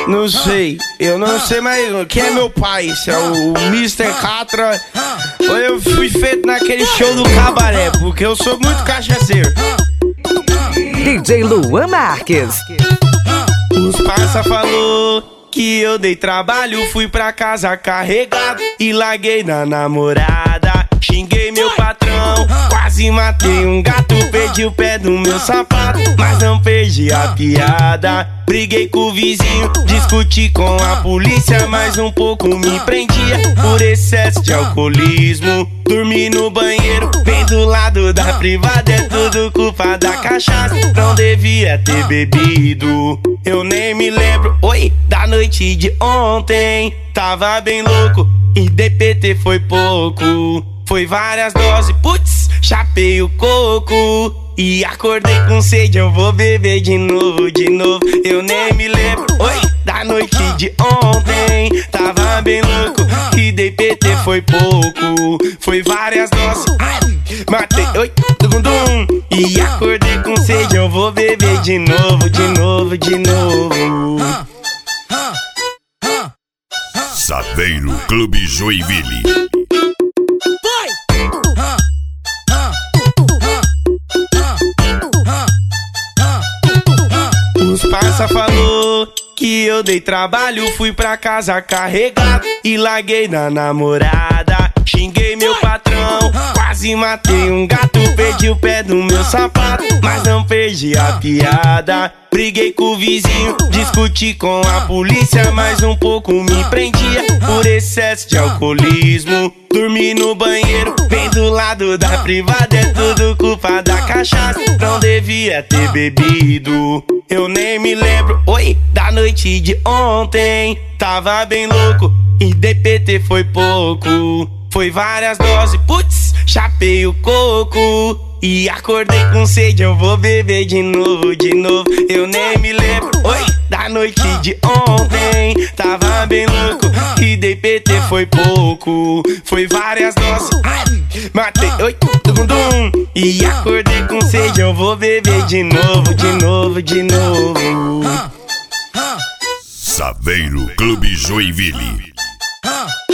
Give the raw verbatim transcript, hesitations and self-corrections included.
Não sei, eu não sei mais quem é meu pai, se é o mister Catra ou eu fui feito naquele show do cabaré, porque eu sou muito cachaceiro. D J Luan Marques. Os parça falou que eu dei trabalho, fui pra casa carregado e larguei na namorada. Xinguei meu patrão, quase matei um gato, perdi o pé do meu sapato, mas não perdi a piada. Briguei com o vizinho, discuti com a polícia, mas um pouco me prendia por excesso de alcoolismo. Dormi no banheiro, bem do lado da privada, é tudo culpa da cachaça, não devia ter bebido. Eu nem me lembro, oi, da noite de ontem, tava bem louco e D P T foi pouco. Foi várias doses, putz, chapei o coco e acordei com sede, eu vou beber de novo, de novo. Eu nem me lembro, oi, da noite de ontem, tava bem louco e D P T foi pouco. Foi várias doses, matei, oi, dum dum, e acordei com sede, eu vou beber de novo, de novo, de novo. Saveiro Clube Joinville. Os parça falou que eu dei trabalho, fui pra casa carregado e larguei na namorada. Xinguei meu patrão, quase matei um gato, perdi o pé do meu sapato, mas não perdi a piada. Briguei com o vizinho, discuti com a polícia, mas um pouco me prendia por excesso de alcoolismo. Dormi no banheiro, bem do lado da privada, é tudo culpa da cachaça, não devia ter bebido. Eu nem me lembro, oi, da noite de ontem, tava bem louco e D P T foi pouco. Foi várias doses, putz, chapei o coco e acordei com sede, eu vou beber de novo, de novo. Eu nem me lembro, oi, da noite de ontem, tava bem louco e D P T foi pouco. Foi várias doses, matei, oi, dum dum, e acordei com sede, eu vou beber de novo, de novo, de novo. Saveiro Clube Joinville.